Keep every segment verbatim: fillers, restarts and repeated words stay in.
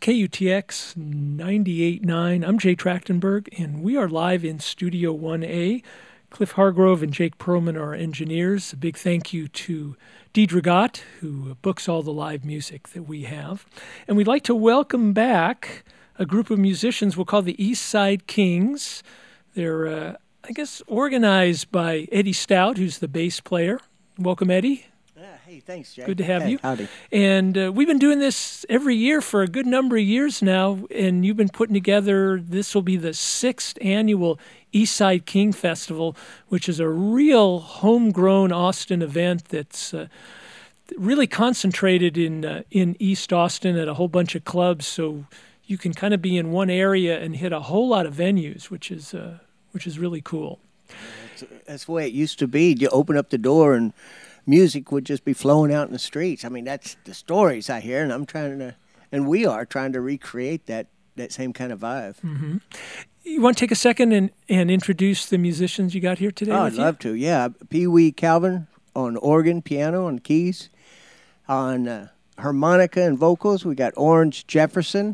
K U T X ninety-eight point nine. I'm Jay Trachtenberg, and we are live in Studio one A. Cliff Hargrove and Jake Perlman are our engineers. A big thank you to Deidre Gott, who books all the live music that we have. And we'd like to welcome back a group of musicians we'll call the East Side Kings. They're, uh, I guess, organized by Eddie Stout, who's the bass player. Welcome, Eddie. Yeah, hey, thanks, Jay. Good to have hey, you. Howdy. And uh, we've been doing this every year for a good number of years now, and you've been putting together, this will be the sixth annual East Side King Festival, which is a real homegrown Austin event that's uh, really concentrated in uh, in East Austin at a whole bunch of clubs, so you can kind of be in one area and hit a whole lot of venues, which is uh, which is really cool. That's, that's the way it used to be. You open up the door and music would just be flowing out in the streets. I mean, that's the stories I hear, and I'm trying to, and we are trying to recreate that that same kind of vibe. Mm-hmm. You want to take a second and, and introduce the musicians you got here today? Oh, with I'd you? love to. Yeah, Pee Wee Calvin on organ, piano, and keys. On uh, harmonica and vocals, we got Orange Jefferson.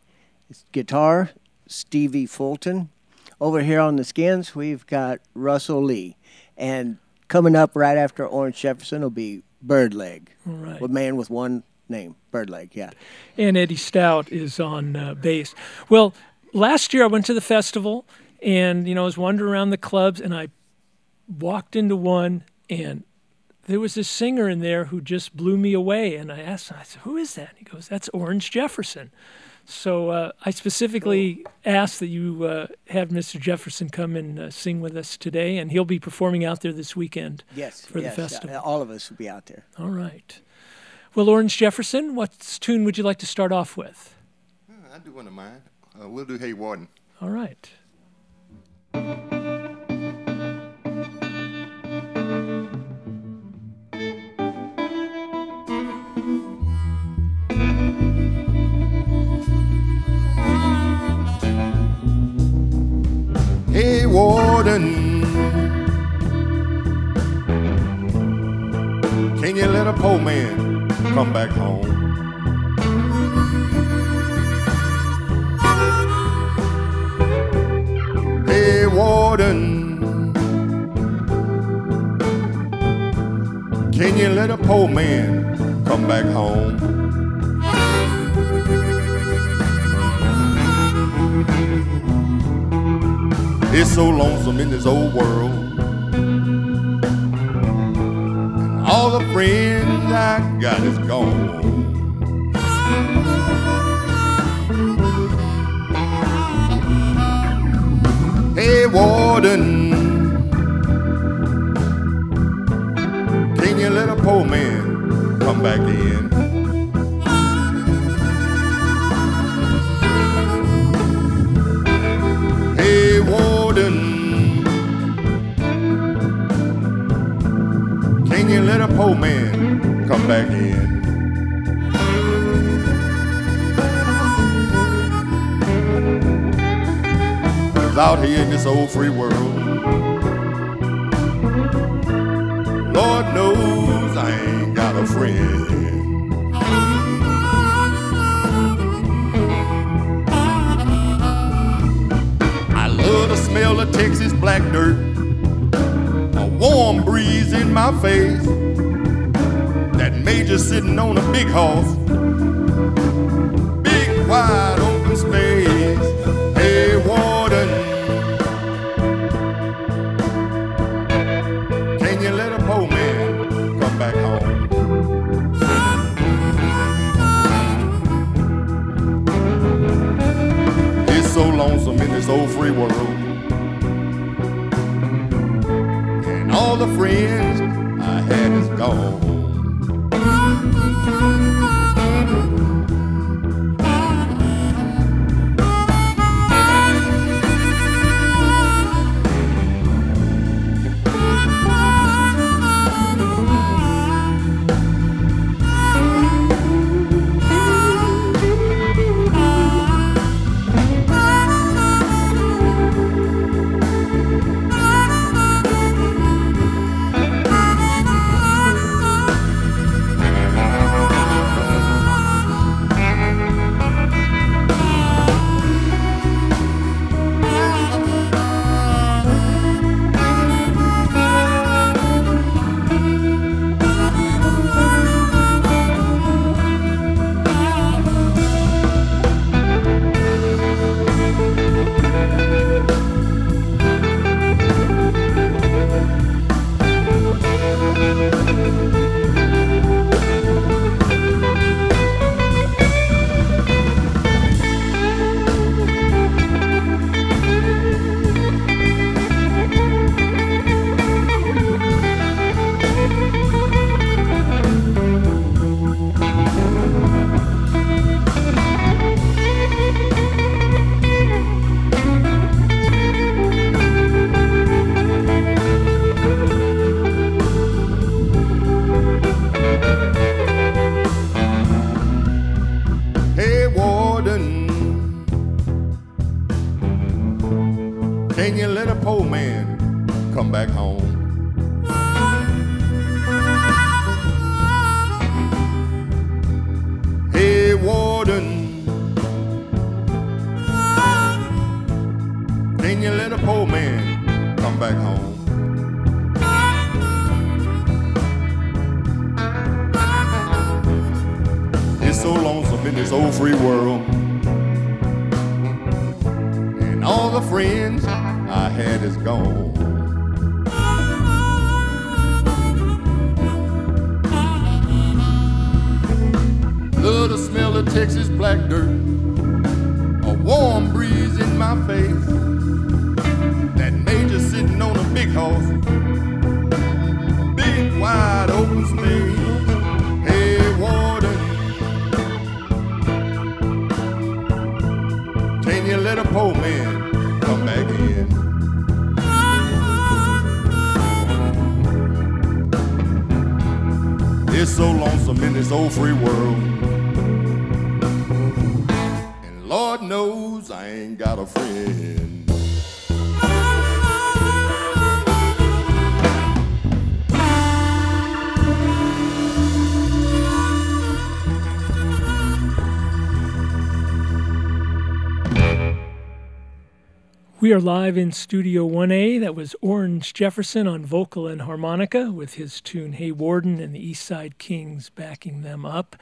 Guitar, Stevie Fulton. Over here on the skins, we've got Russell Lee. And coming up right after Orange Jefferson will be Birdleg. All right. A man with one name, Birdleg, yeah. And Eddie Stout is on uh, bass. Well, last year I went to the festival, and, you know, I was wandering around the clubs, and I walked into one, and there was this singer in there who just blew me away. And I asked him, I said, who is that? And he goes, that's Orange Jefferson. So uh, I specifically cool. asked that you uh, have Mister Jefferson come and uh, sing with us today, and he'll be performing out there this weekend yes, for yes, the festival. Uh, all of us will be out there. All right. Well, Orange Jefferson, what tune would you like to start off with? Uh, I do one of mine. Uh, we'll do Hey Warden. All right. Hey Warden, can you let a poor man come back home? Hey Warden, can you let a poor man come back home? It's so lonesome in this old world, and all the friends I got is gone. Hey Warden, can you let a poor man come back in? Hey Warden, can you let a poor man come back in? Cause out here in this old free world, Lord knows I ain't got a friend. I love the smell of Texas black dirt, a warm breeze in my face, that major sitting on a big horse, big wide open space. Hey Warden, can you let a poor man come back home? It's so lonesome in this old free world, and all the friends I had is gone. Can you let a poor man come back home? Hey, warden, can you let a poor man come back home? It's so lonesome in this old free world, and all the friends I had is gone. Love the smell of Texas black dirt, a warm breeze in my face, that major sitting on a big horse, big wide open space. Hey, warden, can you let a poor man come back in? It's so lonesome in this old free world, and Lord knows I ain't got a friend. We are live in Studio one A. That was Orange Jefferson on vocal and harmonica with his tune Hey Warden, and the Eastside Kings backing them up.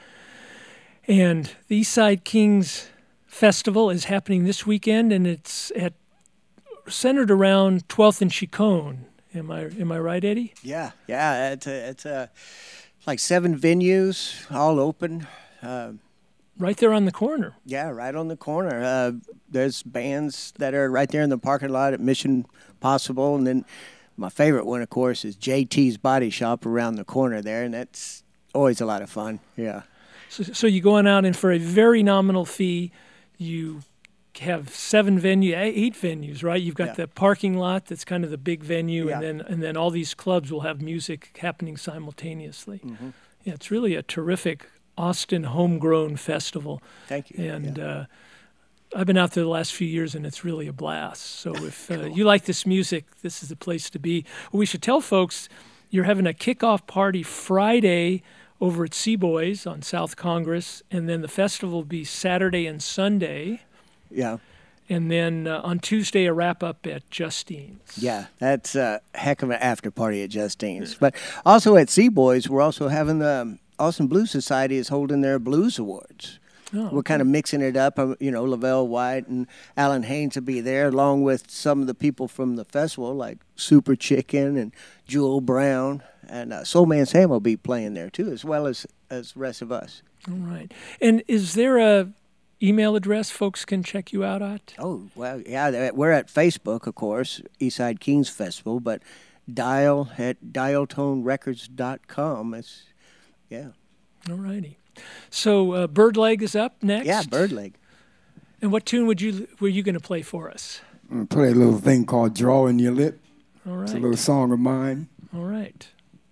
And the Eastside Kings Festival is happening this weekend, and it's at centered around twelfth and Chicone. Am I am I right, Eddie? Yeah, yeah. It's a, it's a, like seven venues, all open. Uh, Right there on the corner. Yeah, right on the corner. Uh, there's bands that are right there in the parking lot at Mission Possible. And then my favorite one, of course, is J T's Body Shop around the corner there. And that's always a lot of fun. Yeah. So, so you go on out, and for a very nominal fee, you have seven venue, eight venues, right? You've got Yeah. the parking lot that's kind of the big venue, Yeah. and then and then all these clubs will have music happening simultaneously. Mm-hmm. Yeah, it's really a terrific Austin homegrown festival. Thank you. And Yeah. uh, I've been out there the last few years, and it's really a blast. So if uh, you like this music, this is the place to be. Well, we should tell folks you're having a kickoff party Friday over at Seaboys on South Congress, and then the festival will be Saturday and Sunday. Yeah. And then uh, on Tuesday, a wrap-up at Justine's. Yeah, that's a heck of an after party at Justine's. But also at Seaboys, we're also having the um, Austin Blues Society is holding their Blues Awards. Oh, We're kind of mixing it up. Um, You know, Lavelle White and Alan Haynes will be there, along with some of the people from the festival, like Super Chicken and Jewel Brown. And uh, Soul Man Sam will be playing there, too, as well as, as the rest of us. All right. And is there a email address folks can check you out at? Oh, well, yeah, we're at Facebook, of course, Eastside Kings Festival, but dial at dial tone records dot com. It's, yeah. All righty. So uh, Bird Leg is up next. Yeah, Bird Leg. And what tune would you were you going to play for us? I'm going to play a little thing called Drawing Your Lip. All right. It's a little song of mine. All right.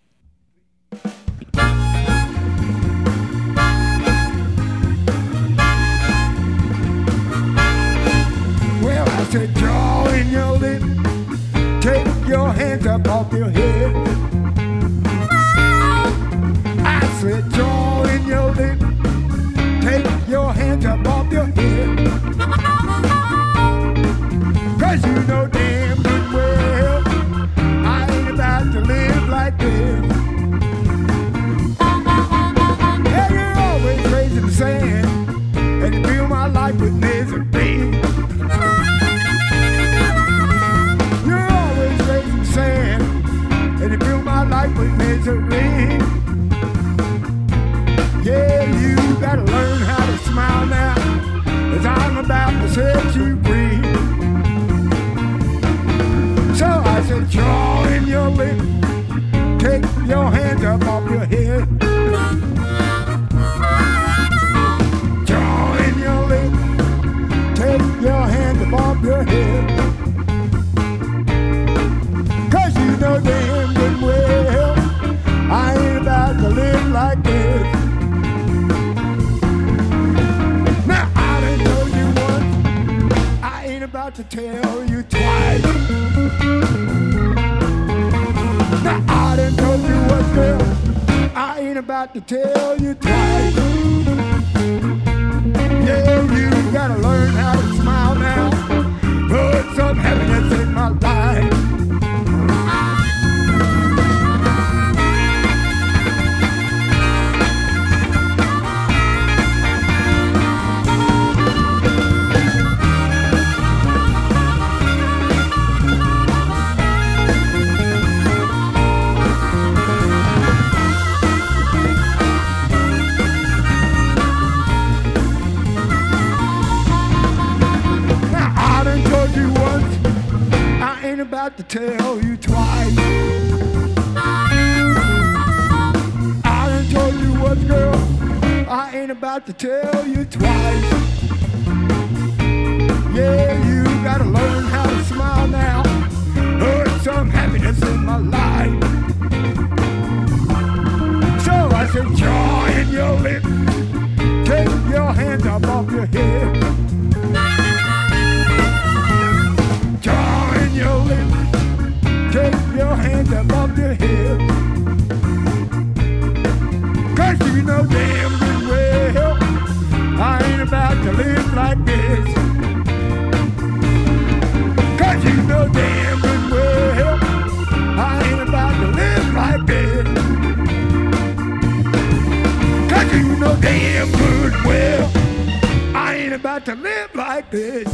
Well, I said, drawing your lip, take your hands up off your head. I said, drawing your lip, take your hands up off your head. Cause you know damn good well, I ain't about to live like this. Yeah, you're always raising the sand, and you fill my life with misery. Sand, and it filled my life with misery. Yeah, you gotta learn how to smile now, as I'm about to set you free. So I said, draw in your lip, take your hands up off your head. Draw in your lip, take your hands up off your head. You know damn good well, I ain't about to live like this. Now I done told you once, I ain't about about to tell you twice. Now I done told you what, girl, I ain't about to tell you twice. Yeah, you gotta learn how to smile now. Put some happiness in my life. About to tell you twice. I done told you once, girl, I ain't about to tell you twice. Yeah, you gotta learn how to smile now. Put some happiness in my life. So I said, jaw in your lip, take your hands up off your head. Jaw in your lip, take your hands up off your head. Cause you know damn good well I ain't about to live like this. Cause you know damn good well I ain't about to live like this. Cause you know damn good well I ain't about to live like this.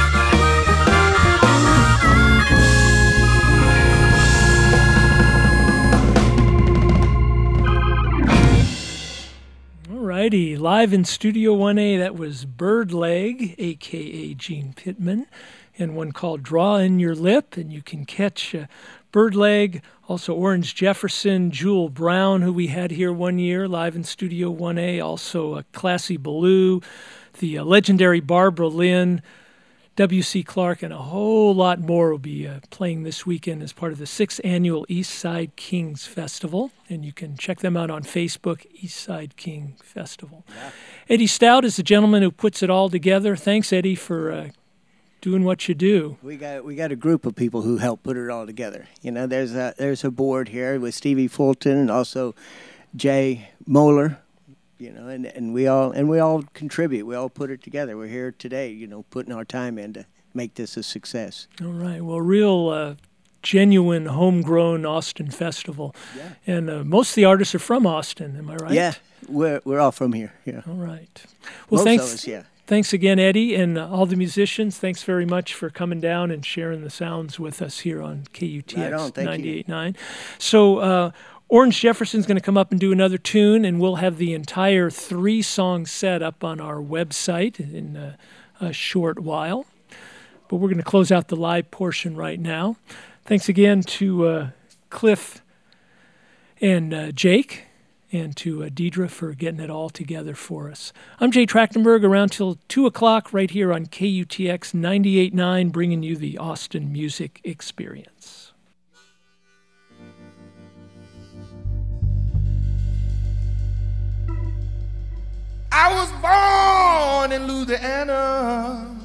Alrighty, live in Studio one A, that was Bird Leg, a k a. Gene Pittman, and one called Draw in Your Lip, and you can catch uh, Bird Leg, also Orange Jefferson, Jewel Brown, who we had here one year, live in Studio one A, also uh, Classy Ballou, the uh, legendary Barbara Lynn, W C Clark, and a whole lot more will be uh, playing this weekend as part of the sixth Annual Eastside Kings Festival. And you can check them out on Facebook, Eastside King Festival. Yeah. Eddie Stout is the gentleman who puts it all together. Thanks, Eddie, for uh, doing what you do. We got we got a group of people who help put it all together. You know, there's a, there's a board here with Stevie Fulton and also Jay Moeller. You know, and, and we all and we all contribute. We all put it together. We're here today, you know, putting our time in to make this a success. All right. Well, real uh, genuine, homegrown Austin festival. Yeah. And uh, most of the artists are from Austin. Am I right? Yeah, we're we're all from here. Yeah. All right. Well, most thanks. Of us, yeah. Thanks again, Eddie, and uh, all the musicians. Thanks very much for coming down and sharing the sounds with us here on K U T X right ninety-eight point nine. So. Uh, Orange Jefferson's going to come up and do another tune, and we'll have the entire three-song set up on our website in a, a short while. But we're going to close out the live portion right now. Thanks again to uh, Cliff and uh, Jake, and to uh, Deidre for getting it all together for us. I'm Jay Trachtenberg, around till two o'clock right here on K U T X ninety-eight point nine, bringing you the Austin Music Experience. I was born in Louisiana,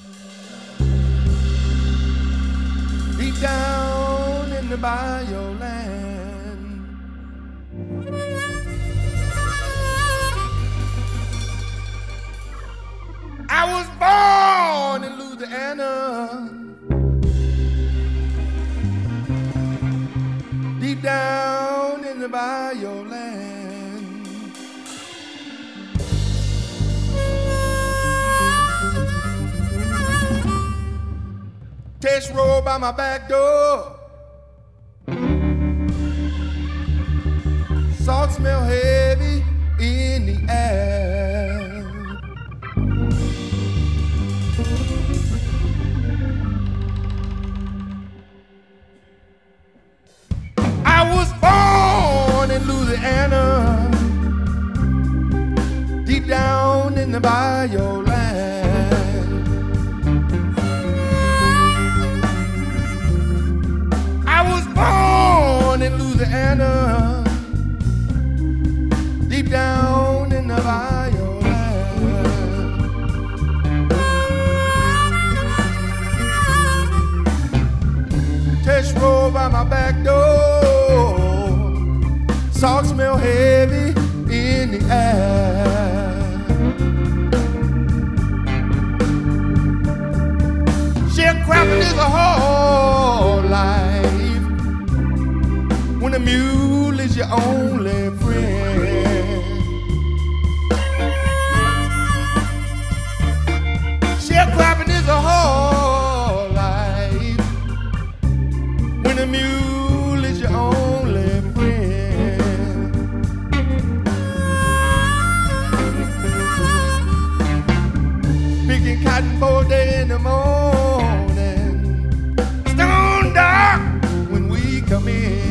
deep down in the Bayou land. I was born in Louisiana, deep down in the Bayou land. Test roll by my back door. Salt smell heavy in the air. I was born in Louisiana, deep down in the Bayou land. Born in Louisiana, deep down in the Bayou land. Salt smell heavy in the air. Sharecropping is a hard life when a mule is your only friend. Sharecropping is a hard life when a mule is your only friend. Picking cotton for a day in the morning, stone dark when we come in.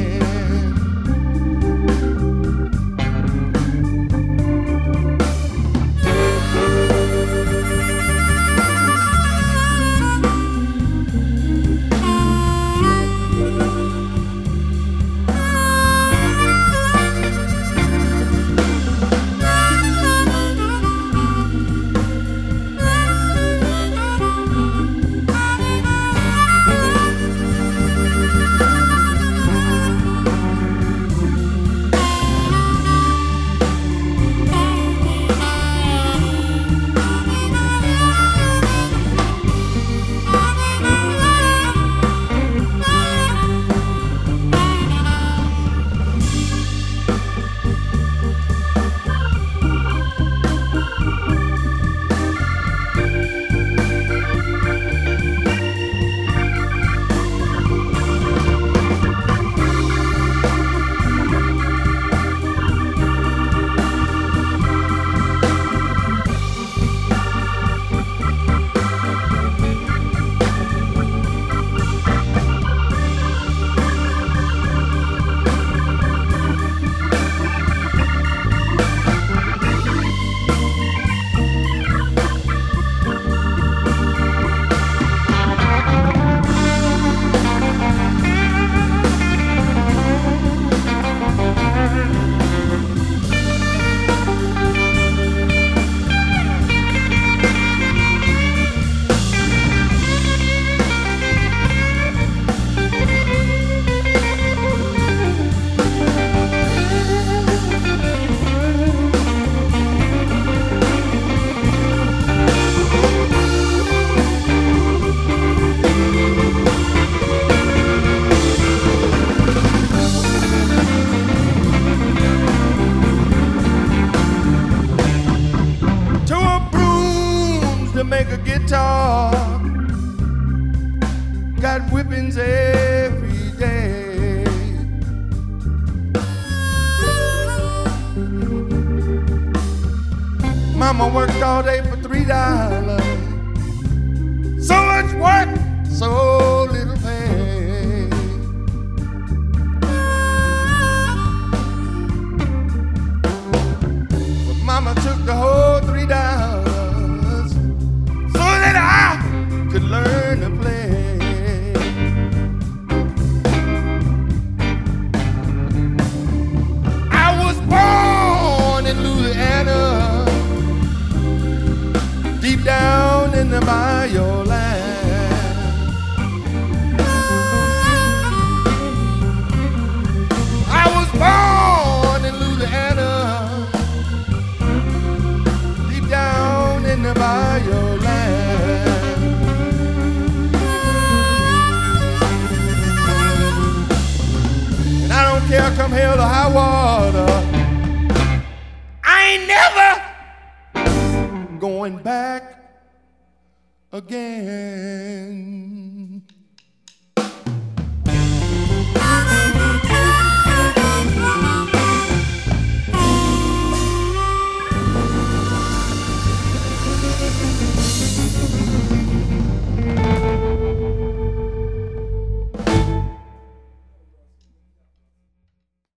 Make a guitar, got whippings every day. Mama worked all day for three dollars. So much work, so little pay. But Mama took the whole three dollars that I could learn to play. I was born in Louisiana, deep down in the Bayou land. I was born in Louisiana, deep down in the Bayou land. I don't care, come hell or high water, I ain't never going back again.